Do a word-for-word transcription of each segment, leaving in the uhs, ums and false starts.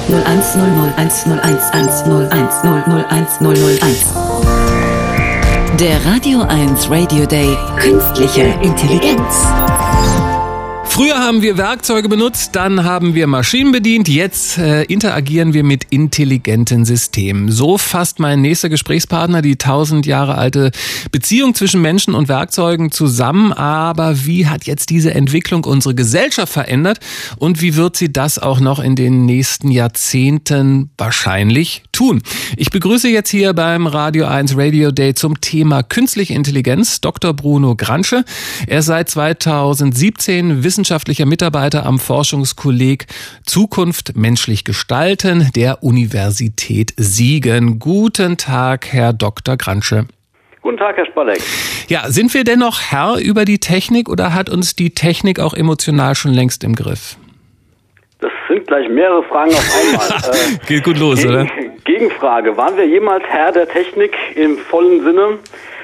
null eins null null eins null eins eins null eins null null eins null null eins. Der Radio eins Radio Day. Künstliche Intelligenz. Früher haben wir Werkzeuge benutzt, dann haben wir Maschinen bedient, jetzt äh, interagieren wir mit intelligenten Systemen. So fasst mein nächster Gesprächspartner die tausend Jahre alte Beziehung zwischen Menschen und Werkzeugen zusammen. Aber wie hat jetzt diese Entwicklung unsere Gesellschaft verändert und wie wird sie das auch noch in den nächsten Jahrzehnten wahrscheinlich tun? Ich begrüße jetzt hier beim Radio eins Radio Day zum Thema Künstliche Intelligenz Doktor Bruno Gransche. Er ist seit zweitausendsiebzehn Wissenschaftler wissenschaftlicher Mitarbeiter am Forschungskolleg Zukunft menschlich gestalten der Universität Siegen. Guten Tag, Herr Doktor Gransche. Guten Tag, Herr Spalleck. Ja, sind wir denn noch Herr über die Technik oder hat uns die Technik auch emotional schon längst im Griff? Das sind gleich mehrere Fragen auf einmal. äh, Geht gut los, Gegen, oder? Gegenfrage. Waren wir jemals Herr der Technik im vollen Sinne?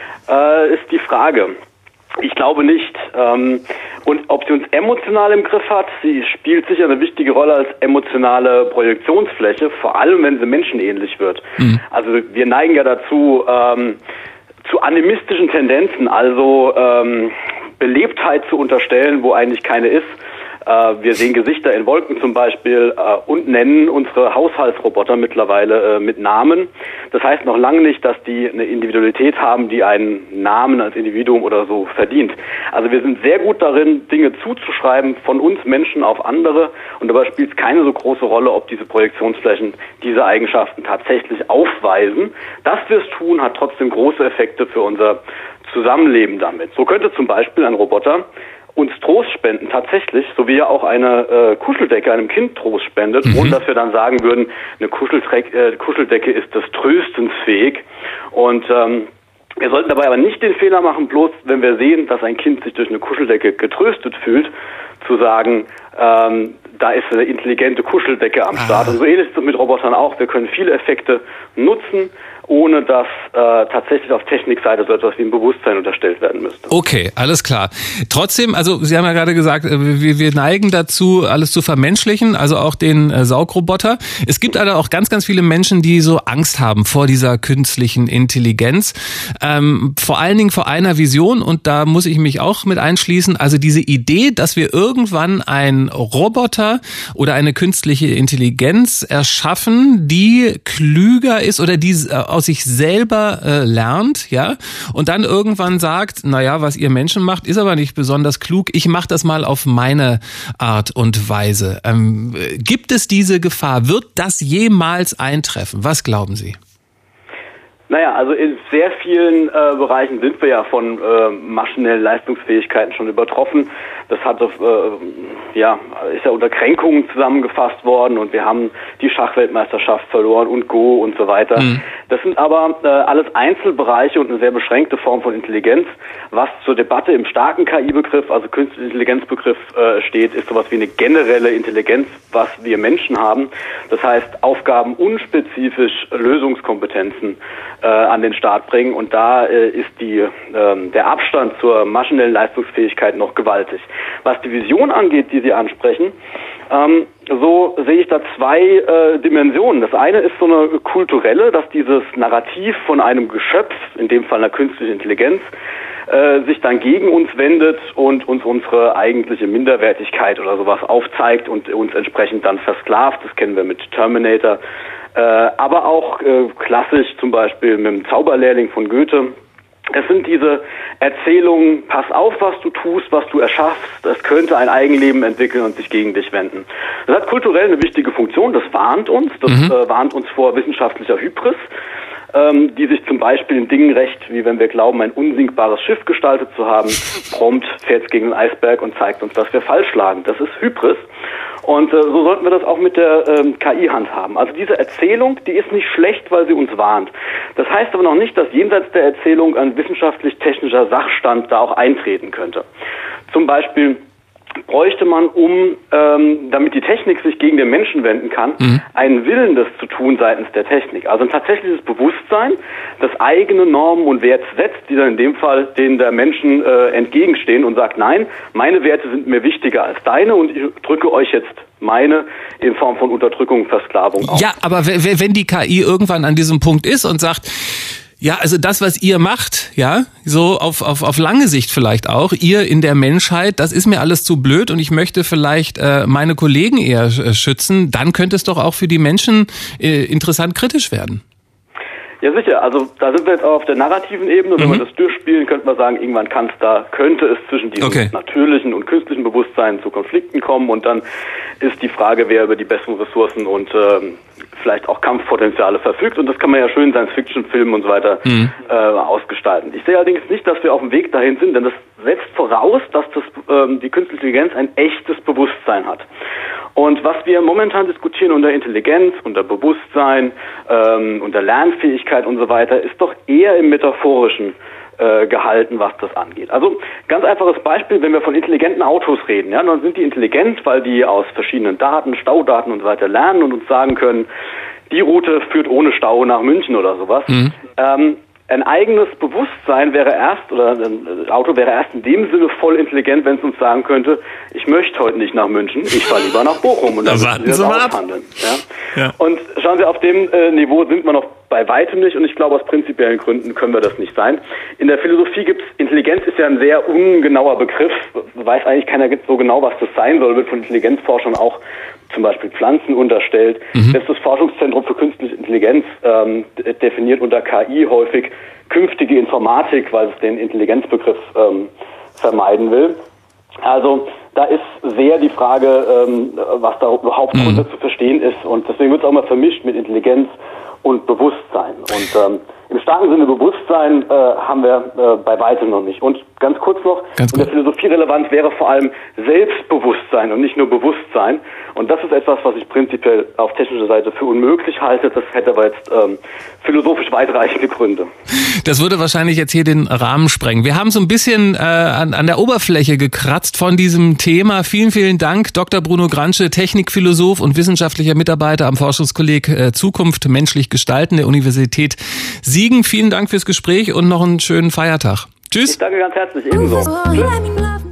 Äh, ist die Frage. Ich glaube nicht. Ähm, und ob sie uns emotional im Griff hat, sie spielt sicher eine wichtige Rolle als emotionale Projektionsfläche, vor allem wenn sie menschenähnlich wird. Mhm. Also wir neigen ja dazu, ähm, zu animistischen Tendenzen, also ähm, Belebtheit zu unterstellen, wo eigentlich keine ist. Äh, wir sehen Gesichter in Wolken zum Beispiel äh, und nennen unsere Haushaltsroboter mittlerweile äh, mit Namen. Das heißt noch lange nicht, dass die eine Individualität haben, die einen Namen als Individuum oder so verdient. Also wir sind sehr gut darin, Dinge zuzuschreiben von uns Menschen auf andere und dabei spielt es keine so große Rolle, ob diese Projektionsflächen diese Eigenschaften tatsächlich aufweisen. Dass wir es tun, hat trotzdem große Effekte für unser Zusammenleben damit. So könnte zum Beispiel ein Roboter uns Trost spenden, tatsächlich, so wie ja auch eine äh, Kuscheldecke einem Kind Trost spendet, mhm. ohne dass wir dann sagen würden, eine Kuscheldreck, äh, Kuscheldecke ist des Tröstens fähig. Und ähm, wir sollten dabei aber nicht den Fehler machen, bloß wenn wir sehen, dass ein Kind sich durch eine Kuscheldecke getröstet fühlt, zu sagen, ähm, da ist eine intelligente Kuscheldecke am Start. Ah. Und so ähnlich ist es mit Robotern auch. Wir können viele Effekte nutzen, ohne dass äh, tatsächlich auf Technikseite so etwas wie ein Bewusstsein unterstellt werden müsste. Okay, alles klar. Trotzdem, also Sie haben ja gerade gesagt, wir, wir neigen dazu, alles zu vermenschlichen, also auch den äh, Saugroboter. Es gibt aber auch ganz, ganz viele Menschen, die so Angst haben vor dieser künstlichen Intelligenz. Ähm, vor allen Dingen vor einer Vision, und da muss ich mich auch mit einschließen, also diese Idee, dass wir irgendwann ein Roboter oder eine künstliche Intelligenz erschaffen, die klüger ist oder die äh, aus sich selber äh, lernt, ja, und dann irgendwann sagt, naja, was ihr Menschen macht, ist aber nicht besonders klug, ich mache das mal auf meine Art und Weise. Ähm, gibt es diese Gefahr? Wird das jemals eintreffen? Was glauben Sie? Naja, also in sehr vielen äh, Bereichen sind wir ja von äh, maschinellen Leistungsfähigkeiten schon übertroffen. Das hat, äh, ja, ist ja unter Kränkungen zusammengefasst worden und wir haben die Schachweltmeisterschaft verloren und Go und so weiter. Mhm. Das sind aber äh, alles Einzelbereiche und eine sehr beschränkte Form von Intelligenz. Was zur Debatte im starken K I-Begriff, also künstliche Intelligenzbegriff äh, steht, ist sowas wie eine generelle Intelligenz, was wir Menschen haben. Das heißt, Aufgaben unspezifisch Lösungskompetenzen äh, an den Start bringen und da äh, ist die, äh, der Abstand zur maschinellen Leistungsfähigkeit noch gewaltig. Was die Vision angeht, die Sie ansprechen, ähm, so sehe ich da zwei äh, Dimensionen. Das eine ist so eine kulturelle, dass dieses Narrativ von einem Geschöpf, in dem Fall einer künstlichen Intelligenz, äh, sich dann gegen uns wendet und uns unsere eigentliche Minderwertigkeit oder sowas aufzeigt und uns entsprechend dann versklavt. Das kennen wir mit Terminator. Äh, aber auch äh, klassisch zum Beispiel mit dem Zauberlehrling von Goethe. Es sind diese Erzählungen, pass auf, was du tust, was du erschaffst, es könnte ein Eigenleben entwickeln und sich gegen dich wenden. Das hat kulturell eine wichtige Funktion, das warnt uns, das mhm. äh, warnt uns vor wissenschaftlicher Hybris, ähm, die sich zum Beispiel in Dingen rächt, wie wenn wir glauben, ein unsinkbares Schiff gestaltet zu haben, prompt fährt es gegen den Eisberg und zeigt uns, dass wir falsch lagen. Das ist Hybris. Und äh, so sollten wir das auch mit der ähm, K I handhaben. Also diese Erzählung, die ist nicht schlecht, weil sie uns warnt. Das heißt aber noch nicht, dass jenseits der Erzählung ein wissenschaftlich-technischer Sachstand da auch eintreten könnte. Zum Beispiel bräuchte man, um, ähm, damit die Technik sich gegen den Menschen wenden kann, mhm. einen Willen, das zu tun seitens der Technik. Also ein tatsächliches Bewusstsein, das eigene Normen und Werte setzt, die dann in dem Fall denen der Menschen äh, entgegenstehen und sagt, nein, meine Werte sind mir wichtiger als deine und ich drücke euch jetzt meine in Form von Unterdrückung, Versklavung auf. Ja, aber w- wenn die K I irgendwann an diesem Punkt ist und sagt, ja, also das, was ihr macht, ja, so auf, auf, auf lange Sicht vielleicht auch, ihr in der Menschheit, das ist mir alles zu blöd und ich möchte vielleicht äh, meine Kollegen eher äh, schützen, dann könnte es doch auch für die Menschen äh, interessant kritisch werden. Ja, sicher. Also da sind wir jetzt auch auf der narrativen Ebene. Wenn mhm. wir das durchspielen, könnte man sagen, irgendwann kann es da, könnte es zwischen diesem okay. natürlichen und künstlichen Bewusstsein zu Konflikten kommen und dann ist die Frage, wer über die besseren Ressourcen und ähm, vielleicht auch Kampfpotenziale verfügt und das kann man ja schön in Science-Fiction-Filmen und so weiter mhm. äh, ausgestalten. Ich sehe allerdings nicht, dass wir auf dem Weg dahin sind, denn das setzt voraus, dass das, ähm, die künstliche Intelligenz ein echtes Bewusstsein hat. Und was wir momentan diskutieren unter Intelligenz, unter Bewusstsein, ähm, unter Lernfähigkeit und so weiter, ist doch eher im Metaphorischen äh, gehalten, was das angeht. Also ganz einfaches Beispiel, wenn wir von intelligenten Autos reden, ja, dann sind die intelligent, weil die aus verschiedenen Daten, Staudaten und so weiter lernen und uns sagen können, die Route führt ohne Stau nach München oder sowas. Mhm. Ähm, Ein eigenes Bewusstsein wäre erst, oder ein Auto wäre erst in dem Sinne voll intelligent, wenn es uns sagen könnte, ich möchte heute nicht nach München, ich fahre lieber nach Bochum und dann müssen wir das aushandeln. Ja? Ja. Und schauen Sie, auf dem äh, Niveau sind wir noch bei weitem nicht und ich glaube, aus prinzipiellen Gründen können wir das nicht sein. In der Philosophie gibt's, Intelligenz ist ja ein sehr ungenauer Begriff, weiß eigentlich keiner so genau, was das sein soll, wird von Intelligenzforschern auch zum Beispiel Pflanzen unterstellt. Mhm. Das ist das Forschungszentrum für künstliche Intelligenz, ähm, definiert unter K I häufig künftige Informatik, weil es den Intelligenzbegriff ähm, vermeiden will. Also da ist sehr die Frage, ähm, was da überhaupt mhm. drunter zu verstehen ist und deswegen wird es auch mal vermischt mit Intelligenz und Bewusstsein. Und ähm, im starken Sinne Bewusstsein äh, haben wir äh, bei weitem noch nicht. Und ganz kurz noch, ganz in der Philosophie relevant wäre vor allem Selbstbewusstsein und nicht nur Bewusstsein. Und das ist etwas, was ich prinzipiell auf technischer Seite für unmöglich halte. Das hätte aber jetzt ähm, philosophisch weitreichende Gründe. Das würde wahrscheinlich jetzt hier den Rahmen sprengen. Wir haben so ein bisschen äh, an, an der Oberfläche gekratzt von diesem Thema. Vielen, vielen Dank, Doktor Bruno Gransche, Technikphilosoph und wissenschaftlicher Mitarbeiter am Forschungskolleg äh, Zukunft menschlich gestalten der Universität Siegen. Vielen Dank fürs Gespräch und noch einen schönen Feiertag. Tschüss. Ich danke ganz herzlich, ebenso. Tschüss.